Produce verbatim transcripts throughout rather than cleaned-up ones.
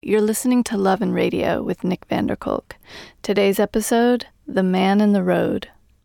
You're listening to Love and Radio with Nick van der Kolk. Today's episode, The Man in the Road.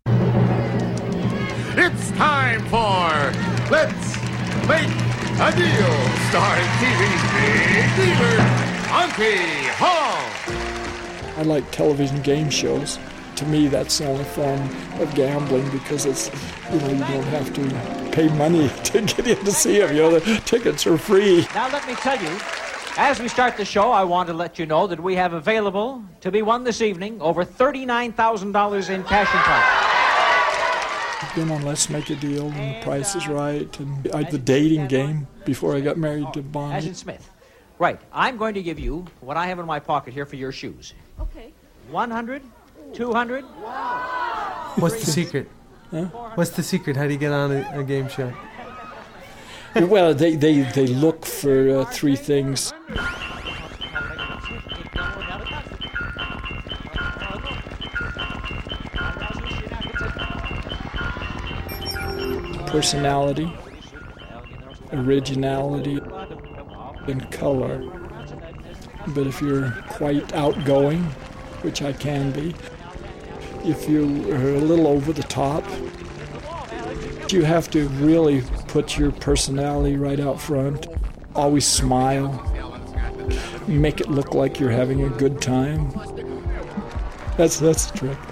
It's time for Let's Make a Deal, starring T V's big dealer, Monty Hall. I like television game shows. To me, that's the only form of gambling because it's, you know, you don't have to pay money to get in to see them. You know, the tickets are free. Now let me tell you, as we start the show, I want to let you know that we have available to be won this evening over thirty-nine thousand dollars in cash and prize. I've been on Let's Make a Deal and The Price is Right and I, the dating game before I got married to Bonnie. Agent Smith. Right. I'm going to give you what I have in my pocket here for your shoes. Okay. one hundred, two hundred. Wow. What's the secret? Huh? What's the secret? How do you get on a, a game show? Well, they, they, they look for uh, three things. Personality, originality, and color. But if you're quite outgoing, which I can be, if you are a little over the top, you have to really put your personality right out front. Always smile. Make it look like you're having a good time. That's that's the trick.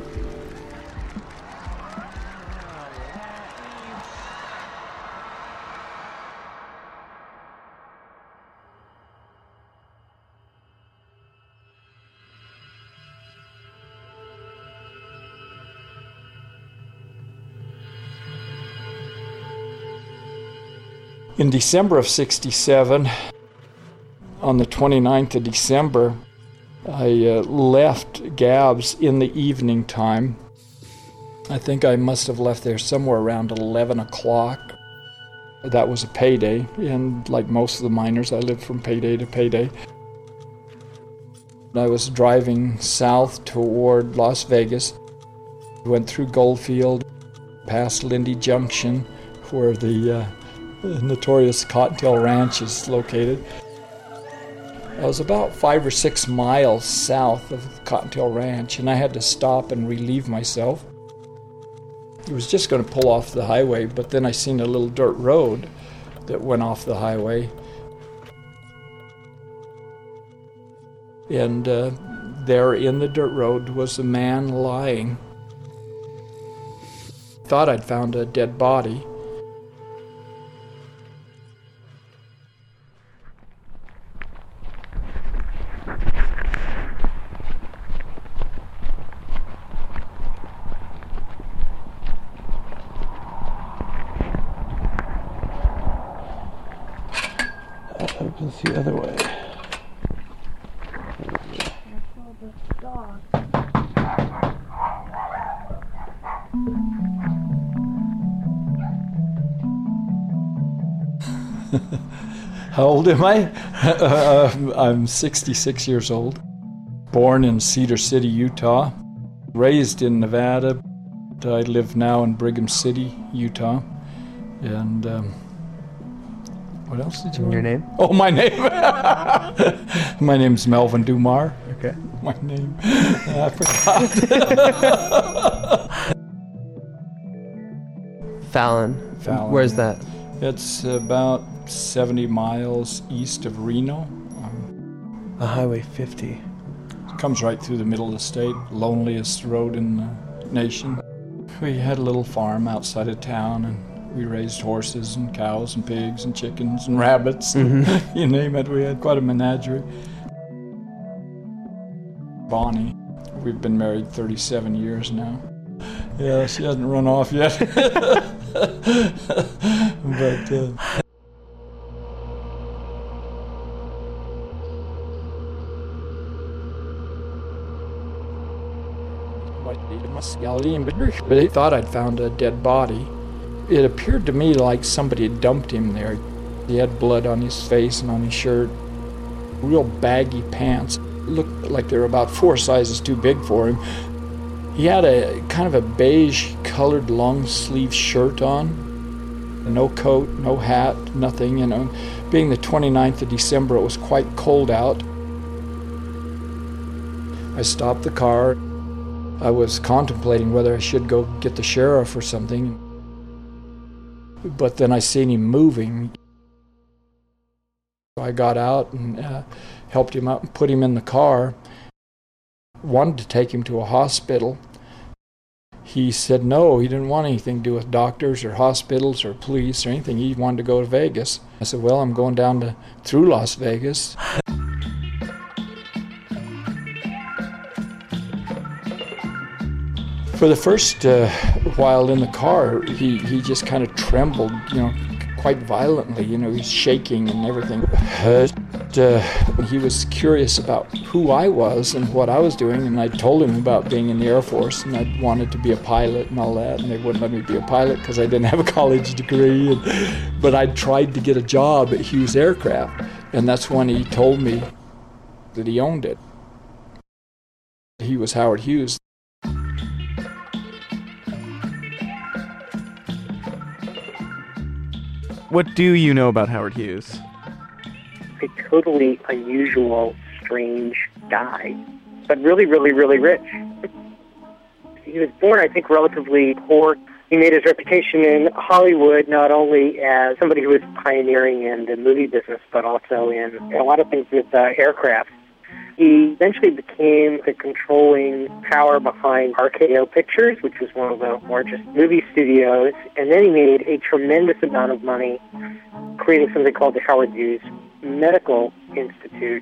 In December of sixty-seven, on the twenty-ninth of December, I uh, left Gabb's in the evening time. I think I must have left there somewhere around eleven o'clock. That was a payday, and like most of the miners, I lived from payday to payday. I was driving south toward Las Vegas, went through Goldfield, past Lindy Junction, where the uh, The notorious Cottontail Ranch is located. I was about five or six miles south of Cottontail Ranch, and I had to stop and relieve myself. I was just going to pull off the highway, but then I seen a little dirt road that went off the highway. And uh, there in the dirt road was a man lying. Thought I'd found a dead body. Opens the other way. Careful the dog. How old am I? uh, I'm sixty-six years old. Born in Cedar City, Utah. Raised in Nevada. I live now in Brigham City, Utah. And um, what else did you want? Your name? Oh, my name. My name's Melvin Dumar. Okay. My name. I forgot. Fallon. Fallon. Where's that? It's about seventy miles east of Reno. Um, A Highway fifty. it comes right through the middle of the state, loneliest road in the nation. We had a little farm outside of town, and we raised horses and cows and pigs and chickens and rabbits. Mm-hmm. You name it, we had quite a menagerie. Bonnie, we've been married thirty-seven years now. Yeah, she hasn't run off yet. But uh, but they thought I'd found a dead body. It appeared to me like somebody had dumped him there. He had blood on his face and on his shirt. Real baggy pants. Looked like they were about four sizes too big for him. He had a kind of a beige colored long sleeve shirt on. No coat, no hat, nothing, you know. Being the twenty-ninth of December, it was quite cold out. I stopped the car. I was contemplating whether I should go get the sheriff or something. But then I seen him moving. I got out and uh, helped him up and put him in the car. Wanted to take him to a hospital. He said no, he didn't want anything to do with doctors or hospitals or police or anything. He wanted to go to Vegas. I said, well, I'm going down to through Las Vegas. For the first uh, while in the car, he, he just kind of trembled, you know, quite violently. You know, he's shaking and everything. But, uh, he was curious about who I was and what I was doing, and I told him about being in the Air Force, and I wanted to be a pilot and all that, and they wouldn't let me be a pilot because I didn't have a college degree. And, but I tried to get a job at Hughes Aircraft, and that's when he told me that he owned it. He was Howard Hughes. What do you know about Howard Hughes? A totally unusual, strange guy, but really, really, really rich. He was born, I think, relatively poor. He made his reputation in Hollywood not only as somebody who was pioneering in the movie business, but also in, in a lot of things with uh, aircraft. He eventually became the controlling power behind R K O Pictures, which was one of the largest movie studios, and then he made a tremendous amount of money creating something called the Howard Hughes Medical Institute.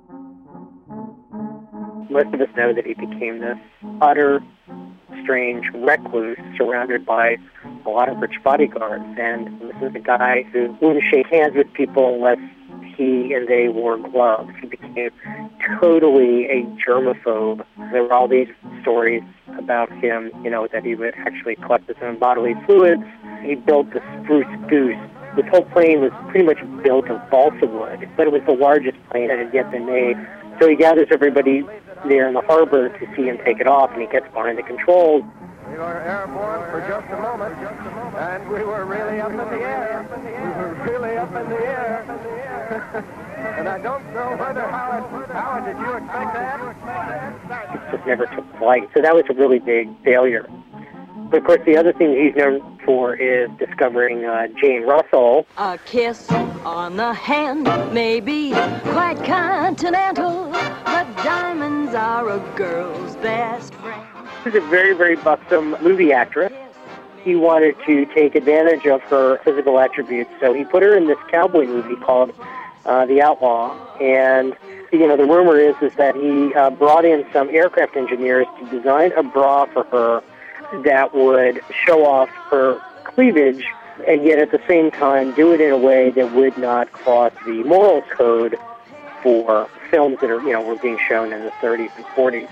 Most of us know that he became this utter, strange recluse surrounded by a lot of rich bodyguards, and this is a guy who wouldn't shake hands with people unless he and they wore gloves. He became totally a germaphobe. There were all these stories about him, you know, that he would actually collect his own bodily fluids. He built the Spruce Goose. This whole plane was pretty much built of balsa wood, but it was the largest plane that had yet been made. So he gathers everybody there in the harbor to see him take it off, and he gets behind the controls. We were airborne for just a moment, and we were really up in the air. We were really up in the air. And I don't know whether, Howard, Howard, did you expect that? It just never took flight. So that was a really big failure. But of course, the other thing he's known for is discovering uh, Jane Russell. A kiss on the hand may be quite continental, but diamonds are a girl's best friend. She's a very, very buxom movie actress. He wanted to take advantage of her physical attributes, so he put her in this cowboy movie called uh, The Outlaw. And, you know, the rumor is, is that he uh, brought in some aircraft engineers to design a bra for her that would show off her cleavage and yet at the same time do it in a way that would not cross the moral code for films that are, you know, were being shown in the thirties and forties.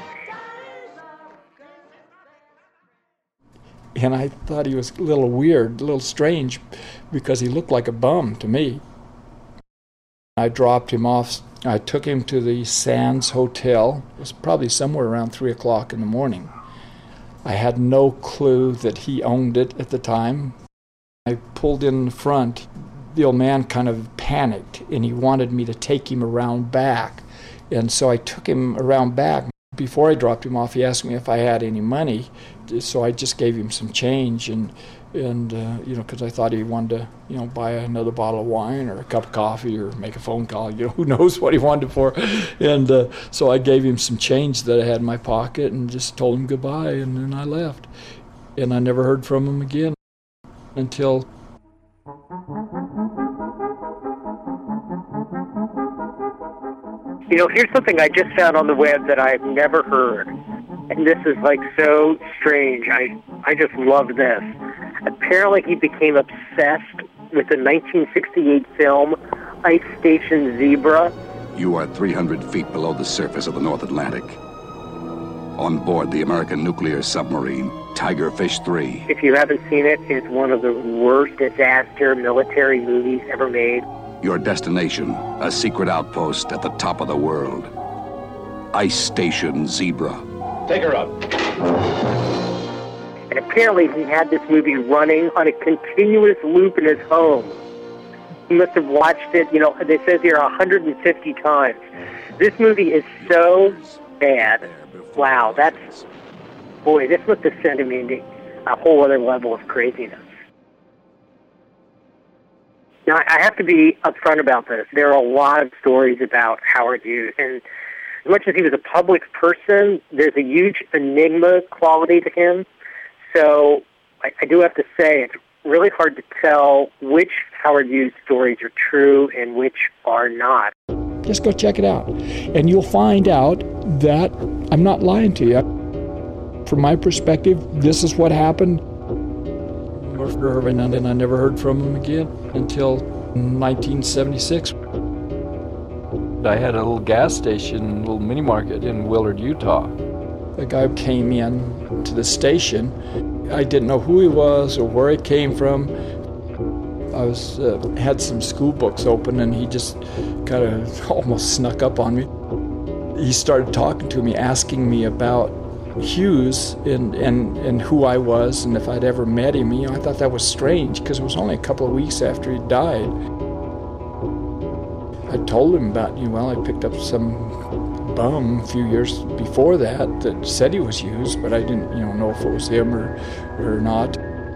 And I thought he was a little weird, a little strange, because he looked like a bum to me. I dropped him off. I took him to the Sands Hotel. It was probably somewhere around three o'clock in the morning. I had no clue that he owned it at the time. I pulled in the front. The old man kind of panicked, and he wanted me to take him around back. And so I took him around back. Before I dropped him off, he asked me if I had any money. So I just gave him some change, and, and uh, you know, because I thought he wanted to, you know, buy another bottle of wine or a cup of coffee or make a phone call. You know, who knows what he wanted it for. And uh, so I gave him some change that I had in my pocket and just told him goodbye, and then I left. And I never heard from him again until... You know, here's something I just found on the web that I've never heard. And this is, like, so strange. I, I just love this. Apparently he became obsessed with the nineteen sixty-eight film Ice Station Zebra. You are three hundred feet below the surface of the North Atlantic. On board the American nuclear submarine, Tigerfish three. If you haven't seen it, it's one of the worst disaster military movies ever made. Your destination, a secret outpost at the top of the world. Ice Station Zebra. Take her up. And apparently he had this movie running on a continuous loop in his home. He must have watched it, you know, it says here one hundred fifty times. This movie is so bad. Wow, that's, boy, this must have sent him into a whole other level of craziness. Now, I have to be upfront about this. There are a lot of stories about Howard Hughes, and as much as he was a public person, there's a huge enigma quality to him. So I, I do have to say it's really hard to tell which Howard Hughes stories are true and which are not. Just go check it out, and you'll find out that I'm not lying to you. From my perspective, this is what happened. And I never heard from him again until nineteen seventy-six. I had a little gas station, a little mini market in Willard, Utah. The guy came in to the station. I didn't know who he was or where he came from. I was uh, had some school books open, and he just kind of almost snuck up on me. He started talking to me, asking me about Hughes and, and, and who I was and if I'd ever met him. You know, I thought that was strange because it was only a couple of weeks after he died. I told him about, you know, well, I picked up some bum a few years before that that said he was Hughes, but I didn't, you know, know if it was him or, or not.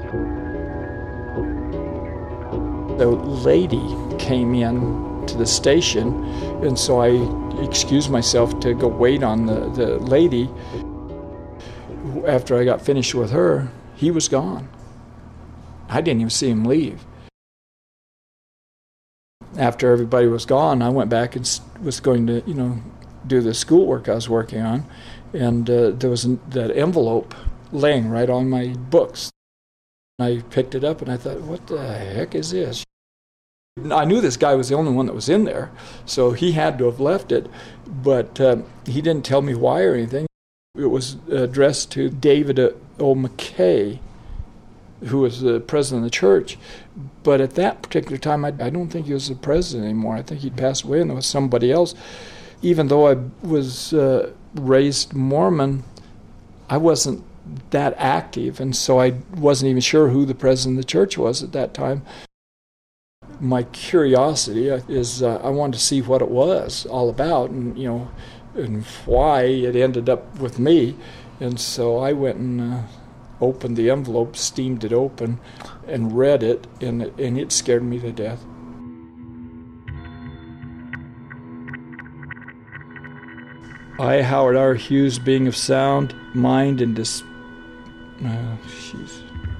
The lady came in to the station, and so I excused myself to go wait on the, the lady. After I got finished with her, he was gone. I didn't even see him leave. After everybody was gone, I went back and was going to, you know, do the schoolwork I was working on, and uh, there was an, that envelope laying right on my books. I picked it up and I thought, what the heck is this? I knew this guy was the only one that was in there, so he had to have left it, but uh, he didn't tell me why or anything. It was addressed to David O. McKay, who was the president of the church. But at that particular time, I, I don't think he was the president anymore. I think he'd passed away and there was somebody else. Even though I was uh, raised Mormon, I wasn't that active, and so I wasn't even sure who the president of the church was at that time. My curiosity is uh, I wanted to see what it was all about, and you know, and why it ended up with me. And so I went and uh, opened the envelope, steamed it open, and read it, and it, and it scared me to death. I, Howard R. Hughes, being of sound mind and dis... Oh, jeez.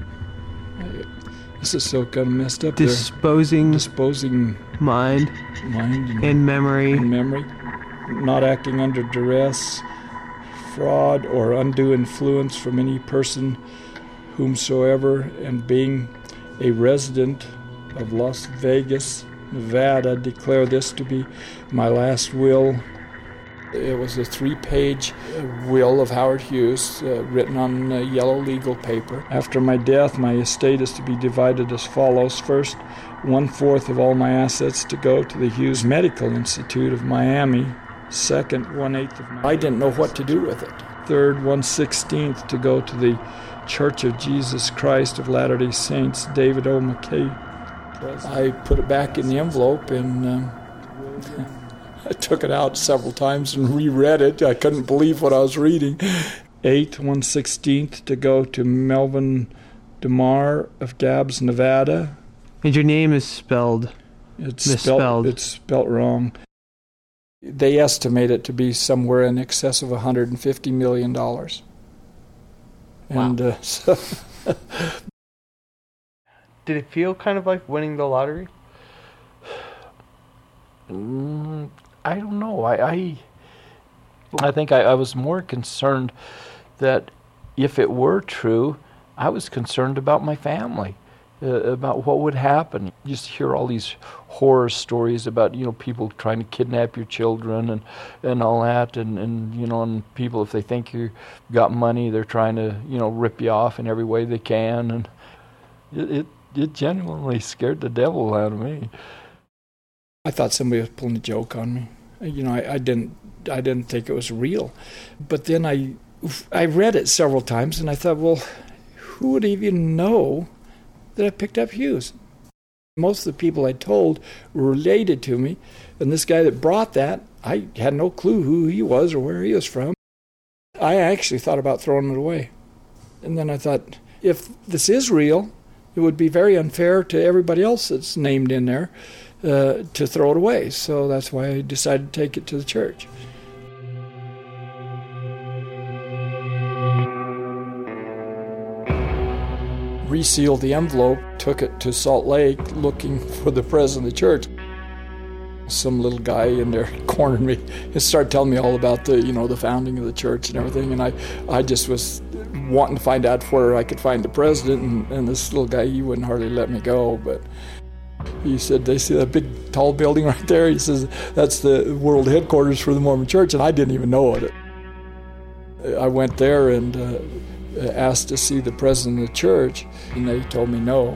This is so kind of messed up. Disposing... There. Disposing... Mind. Mind. And, and memory. And memory. Not acting under duress, fraud, or undue influence from any person whomsoever, and being a resident of Las Vegas, Nevada, declare this to be my last will. It was a three-page will of Howard Hughes, uh, written on uh, yellow legal paper. After my death, my estate is to be divided as follows. First, one-fourth of all my assets to go to the Hughes Medical Institute of Miami. Second, one-eighth of my... I didn't know what to do with it. Third, one-sixteenth to go to the Church of Jesus Christ of Latter-day Saints, David O. McKay. I put it back in the envelope, and um, I took it out several times and reread it. I couldn't believe what I was reading. Eighth, one-sixteenth to go to Melvin DeMar of Gabbs, Nevada. And your name is spelled it's misspelled. Spelled, it's spelled wrong. They estimate it to be somewhere in excess of one hundred fifty million dollars. And wow. uh, so Did it feel kind of like winning the lottery? Mm, I don't know. I I, I think I, I was more concerned that if it were true, I was concerned about my family, uh, about what would happen. You just hear all these horror stories about, you know, people trying to kidnap your children and, and all that, and, and you know, and people, if they think you've got money, they're trying to, you know, rip you off in every way they can, and it it, it genuinely scared the devil out of me. I thought somebody was pulling a joke on me. You know, I, I didn't I didn't think it was real. But then I I read it several times, and I thought, well, who would even know that I picked up Hughes? Most of the people I told were related to me, and this guy that brought that, I had no clue who he was or where he was from. I actually thought about throwing it away. And then I thought, if this is real, it would be very unfair to everybody else that's named in there uh, to throw it away. So that's why I decided to take it to the church. Resealed the envelope, took it to Salt Lake looking for the president of the church. Some little guy in there cornered me and started telling me all about the, you know, the founding of the church and everything. And I, I just was wanting to find out where I could find the president. And, and this little guy, he wouldn't hardly let me go. But he said, they see that big tall building right there? He says, that's the world headquarters for the Mormon Church. And I didn't even know it. I went there and uh, asked to see the president of the church, and they told me no.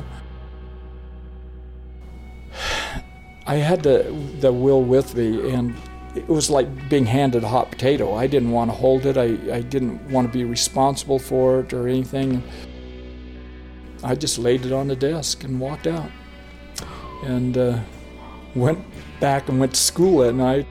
I had the, the will with me, and it was like being handed a hot potato. I didn't want to hold it. I, I didn't want to be responsible for it or anything. I just laid it on the desk and walked out. And uh, went back and went to school that night.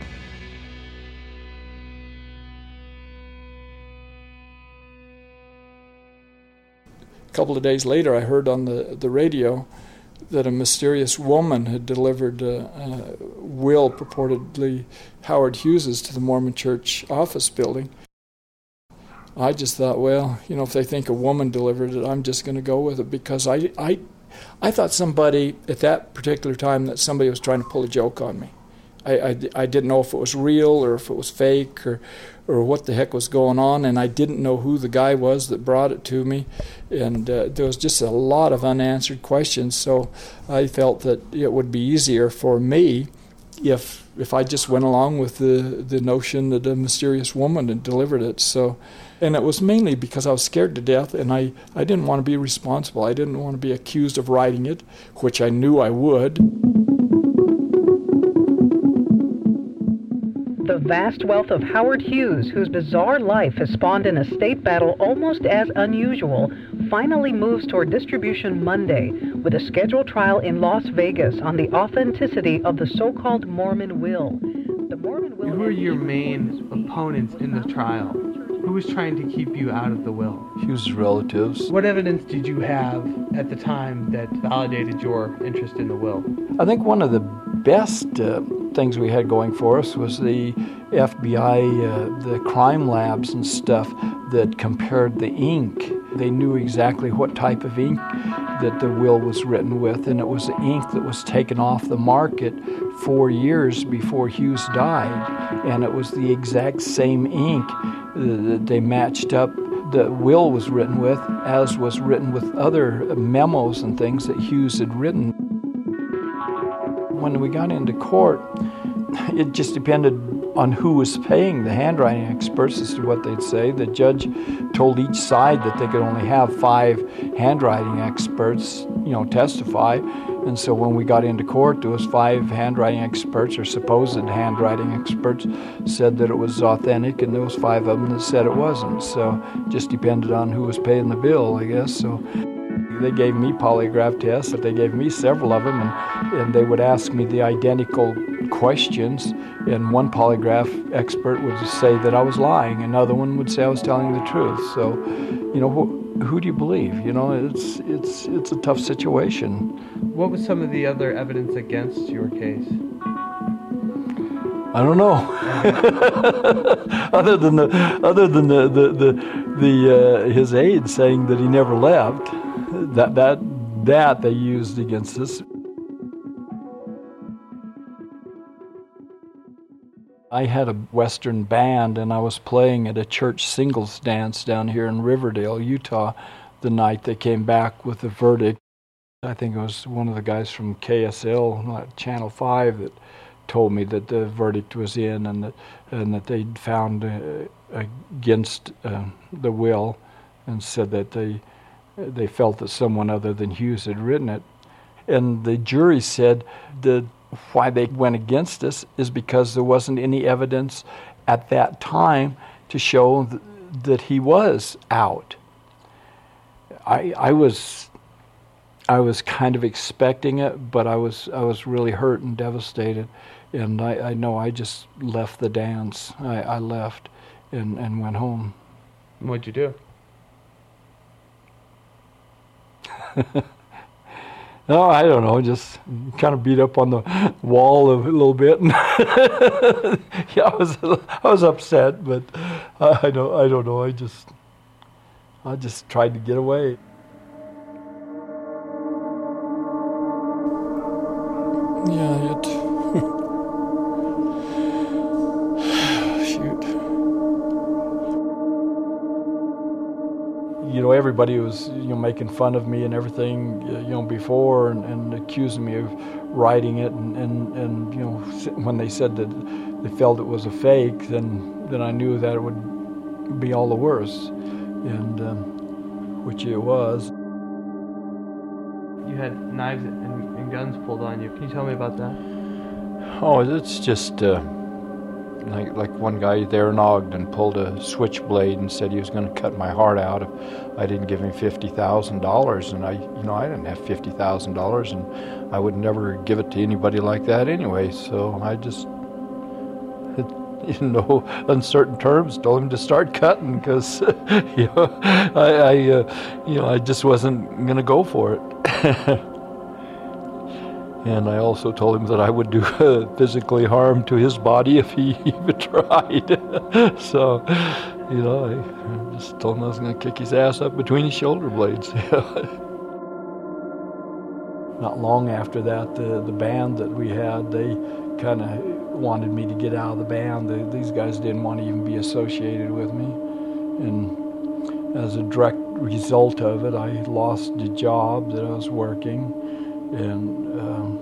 A couple of days later, I heard on the, the radio that a mysterious woman had delivered a, a will, purportedly Howard Hughes's, to the Mormon Church office building. I just thought, well, you know, if they think a woman delivered it, I'm just going to go with it, because I, I, I thought somebody at that particular time that somebody was trying to pull a joke on me. I, I, I didn't know if it was real or if it was fake or or what the heck was going on, and I didn't know who the guy was that brought it to me, and uh, there was just a lot of unanswered questions. So I felt that it would be easier for me if if I just went along with the the notion that a mysterious woman had delivered it. So, and it was mainly because I was scared to death, and I, I didn't want to be responsible. I didn't want to be accused of writing it, which I knew I would. The vast wealth of Howard Hughes, whose bizarre life has spawned an estate battle almost as unusual, finally moves toward distribution Monday with a scheduled trial in Las Vegas on the authenticity of the so-called Mormon will. The Mormon will. Who were your main opponents in the trial? Who was trying to keep you out of the will? Hughes' relatives. What evidence did you have at the time that validated your interest in the will? I think one of the best uh, things we had going for us was the F B I, uh, the crime labs and stuff that compared the ink. They knew exactly what type of ink that the will was written with, and it was the ink that was taken off the market four years before Hughes died, and it was the exact same ink that they matched up the will was written with, as was written with other memos and things that Hughes had written. When we got into court, it just depended on who was paying the handwriting experts as to what they'd say. The judge told each side that they could only have five handwriting experts, you know, testify. And so when we got into court, there was five handwriting experts, or supposed handwriting experts, said that it was authentic, and there was five of them that said it wasn't. So it just depended on who was paying the bill, I guess. So they gave me polygraph tests, but they gave me several of them, and, and they would ask me the identical questions, and one polygraph expert would say that I was lying, another one would say I was telling the truth. So, you know, who, who do you believe? You know, it's it's it's a tough situation. What was some of the other evidence against your case? I don't know. other than the other than the the the, the uh, his aide saying that he never left, that that that they used against us. I had a Western band, and I was playing at a church singles dance down here in Riverdale, Utah, the night they came back with the verdict. I think it was one of the guys from K S L, Channel five, that told me that the verdict was in, and that and that they'd found uh, against uh, the will, and said that they they felt that someone other than Hughes had written it. And the jury said that why they went against us is because there wasn't any evidence at that time to show th- that he was out. I I was I was kind of expecting it, but I was I was really hurt and devastated, and I, I know I just left the dance. I, I left and, and went home. What'd you do? No, I don't know. Just kind of beat up on the wall a little bit. Yeah, I was I was upset, but I, I don't I don't know. I just I just tried to get away. Yeah, it. Shoot. You know, everybody was, you know, making fun of me and everything, you know, before, and, and accusing me of writing it, and, and, and, you know, when they said that they felt it was a fake, then then I knew that it would be all the worse, and um, which it was. You had knives and, and guns pulled on you. Can you tell me about that? Oh, it's just uh, like like one guy there in Ogden pulled a switchblade and said he was going to cut my heart out if I didn't give him fifty thousand dollars, and I, you know, I didn't have fifty thousand dollars, and I would never give it to anybody like that anyway. So I just, in no uncertain terms, told him to start cutting because, you know, I, I uh, you know, I just wasn't going to go for it. And I also told him that I would do uh, physically harm to his body if he even tried. So, you know, I just told him I was going to kick his ass up between his shoulder blades. Not long after that, the, the band that we had, they kind of wanted me to get out of the band. The, these guys didn't want to even be associated with me. And as a direct result of it, I lost the job that I was working. And um,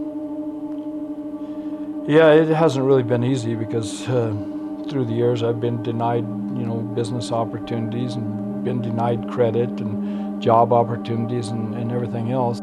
yeah, it hasn't really been easy because uh, through the years I've been denied, you know, business opportunities and been denied credit and job opportunities and, and everything else.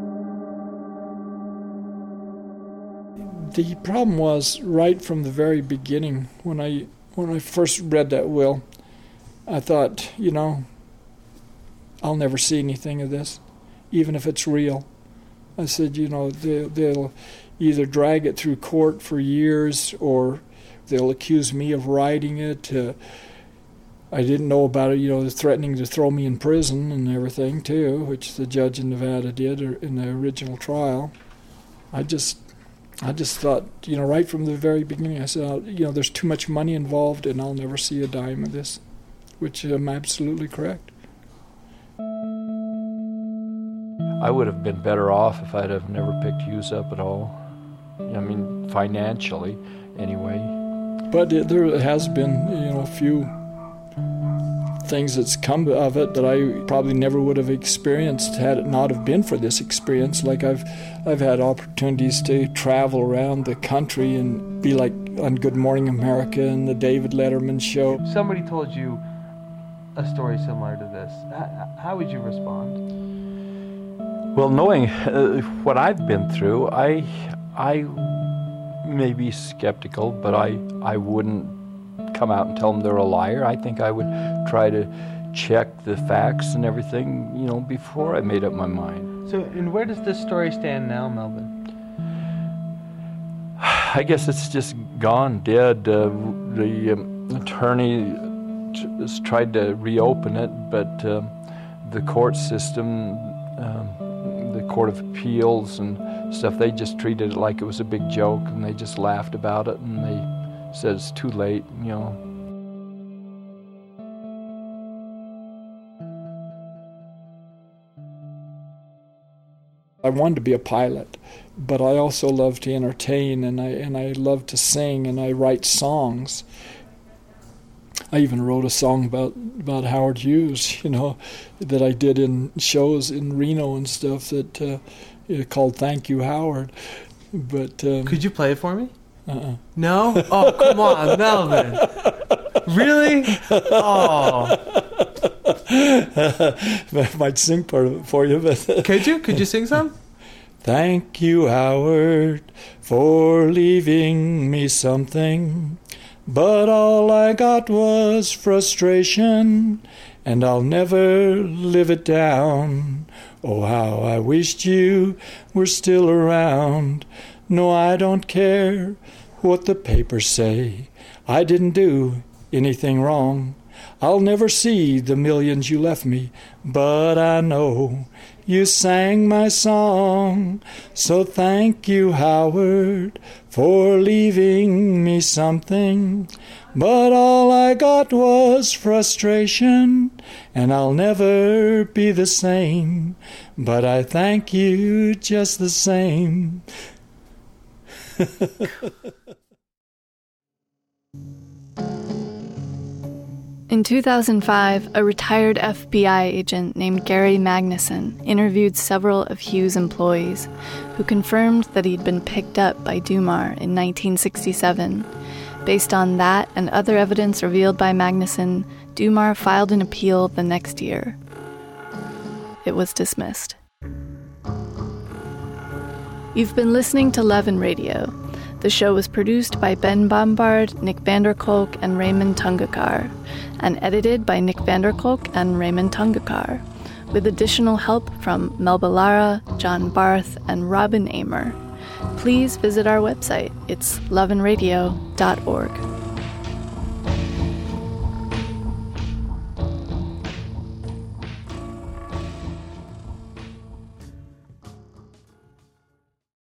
The problem was right from the very beginning when I when I first read that will, I thought, you know, I'll never see anything of this, even if it's real. I said, you know, they, they'll either drag it through court for years or they'll accuse me of writing it. Uh, I didn't know about it, you know, threatening to throw me in prison and everything, too, which the judge in Nevada did in the original trial. I just I just thought, you know, right from the very beginning, I said, you know, there's too much money involved and I'll never see a dime of this, which I'm absolutely correct. I would have been better off if I'd have never picked Hughes up at all. I mean, financially, anyway. But it, there has been, you know, a few things that's come of it that I probably never would have experienced had it not have been for this experience. Like I've, I've had opportunities to travel around the country and be like on Good Morning America and the David Letterman show. If somebody told you a story similar to this, how, how would you respond? Well, knowing uh, what I've been through, I, I may be skeptical, but I, I wouldn't come out and tell them they're a liar. I think I would try to check the facts and everything, you know, before I made up my mind. So, and where does this story stand now, Melvin? I guess it's just gone, dead. Uh, the um, attorney t- has tried to reopen it, but uh, the court system... Um, the Court of Appeals and stuff, they just treated it like it was a big joke, and they just laughed about it, and they said it's too late, you know. I wanted to be a pilot, but I also love to entertain, and I and I love to sing, and I write songs. I even wrote a song about, about Howard Hughes, you know, that I did in shows in Reno and stuff that uh, called "Thank You, Howard." But um, could you play it for me? Uh-uh. No? Oh, come on, Melvin. Really? Oh. I might sing part of it for you, but could you? Could you sing some? Thank you, Howard, for leaving me something. But all I got was frustration, and I'll never live it down. Oh, how I wished you were still around. No, I don't care what the papers say. I didn't do anything wrong. I'll never see the millions you left me, but I know you sang my song. So thank you, Howard, for leaving me something. But all I got was frustration, and I'll never be the same. But I thank you just the same. In two thousand five, a retired F B I agent named Gary Magnuson interviewed several of Hughes' employees, who confirmed that he'd been picked up by Dumar in nineteen sixty-seven. Based on that and other evidence revealed by Magnuson, Dumar filed an appeal the next year. It was dismissed. You've been listening to Levin Radio. The show was produced by Ben Bombard, Nick Vanderkolk, and Raymond Tungakar, and edited by Nick Vanderkolk and Raymond Tungakar, with additional help from Melba Lara, John Barth, and Robin Amer. Please visit our website. It's levin radio dot org.